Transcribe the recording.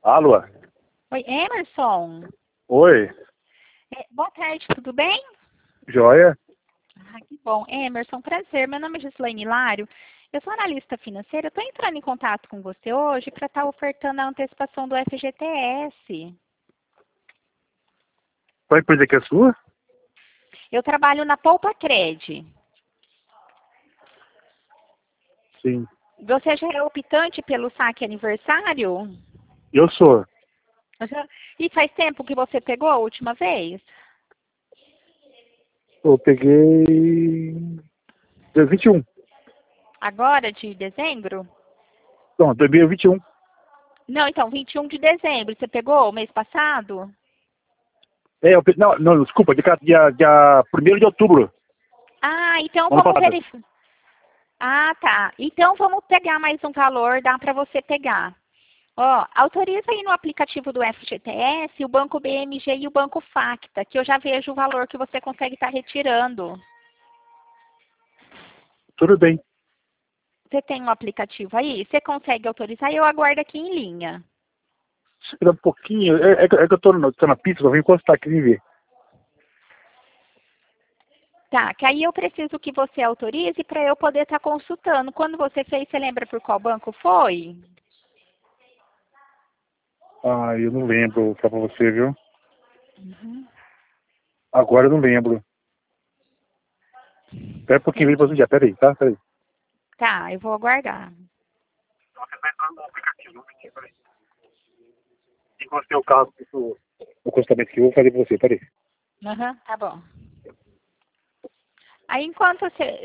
Alô? Oi, Emerson. Oi? Boa tarde, tudo bem? Joia? Ah, que bom. Emerson, prazer. Meu nome é Gislaine Hilário. Eu sou analista financeira. Eu estou entrando em contato com você hoje para estar ofertando a antecipação do FGTS. Qual empresa que é sua? Eu trabalho na Poupa Cred. Sim. Você já é optante pelo saque aniversário? Eu sou. E faz tempo que você pegou a última vez? Eu peguei dia 21. Agora, de dezembro? Não, 2021. Não, então, 21 de dezembro. Você pegou o mês passado? Não, desculpa, dia 1º de outubro. Ah, então Ano vamos passado. verificar. Ah, tá. Então vamos pegar mais um valor, dá para você pegar. Ó, autoriza aí no aplicativo do FGTS o Banco BMG e o Banco Facta, que eu já vejo o valor que você consegue estar retirando. Tudo bem. Você tem um aplicativo aí? Você consegue autorizar? Eu aguardo aqui em linha. Espera um pouquinho. Que eu tô na pista, eu vou encostar aqui e ver. Tá, que aí eu preciso que você autorize para eu poder estar consultando. Quando você fez, você lembra por qual banco foi? Ah, eu não lembro, vou falar pra você, viu? Uhum, Agora eu não lembro. Espera um pouquinho, entendi. você já. Pera aí, tá? Pera aí. Tá, eu vou aguardar. Você vai entrar no aplicativo, peraí. Encostei o carro, o acostamento que eu vou fazer pra você, peraí. Uhum, tá bom. Aí enquanto você